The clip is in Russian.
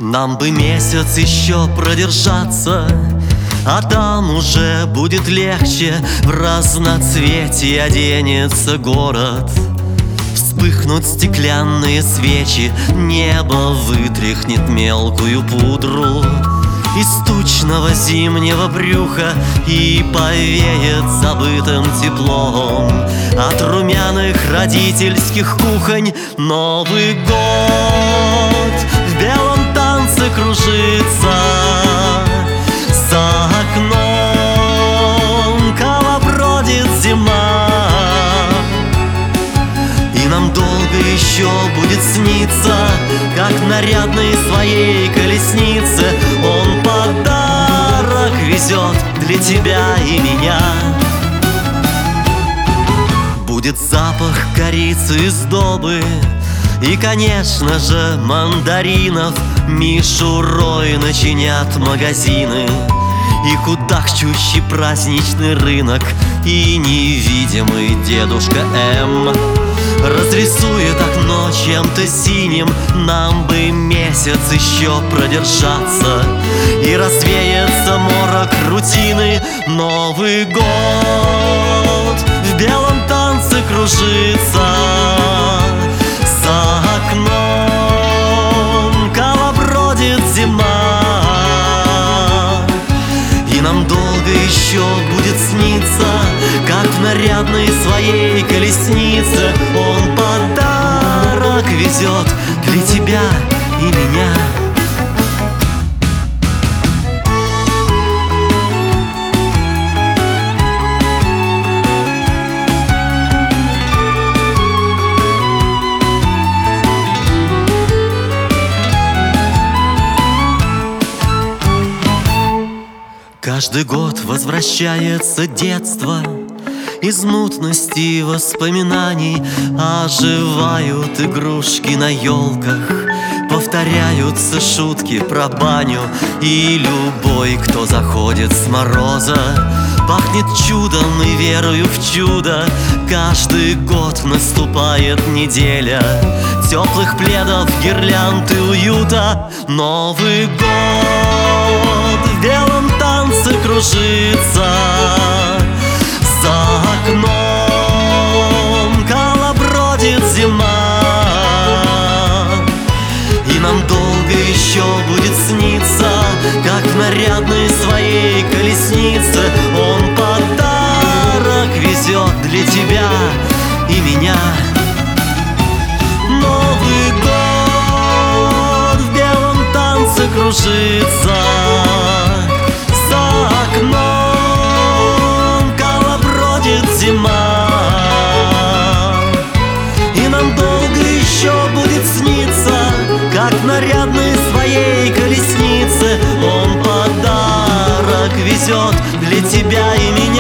Нам бы месяц еще продержаться, а там уже будет легче. В разноцветие оденется город, вспыхнут стеклянные свечи, небо вытряхнет мелкую пудру из тучного зимнего брюха и повеет забытым теплом от румяных родительских кухонь. Новый год в белом танце кружится, за окном колобродит зима, и нам долго еще будет сниться, как в нарядной своей колеснице он подарок везет для тебя и меня. Будет запах корицы и сдобы и, конечно же, мандаринов. Мишурой начинят магазины и кудахчущий праздничный рынок, и невидимый дедушка М разрисует окно чем-то синим. Нам бы месяц еще продержаться, и развеется морок рутины. Новый год в белом танце кружится, за окном колобродит зима, и нам долго еще будет сниться, как в нарядной своей колеснице он подарок везет для тебя и меня. Каждый год возвращается детство, из мутности воспоминаний оживают игрушки на елках, повторяются шутки про баню, и любой, кто заходит с мороза, пахнет чудом и верою в чудо. Каждый год наступает неделя теплых пледов, гирлянд и уюта. Новый год в белом танце кружится, за окном колобродит зима, и нам долго еще будет сниться, как в нарядной своей колеснице он подарок везет для тебя и меня. Новый год в белом танце кружится, за окном колобродит зима, и нам долго еще будет сниться, как в нарядной своей колеснице он подарок везет для тебя и меня.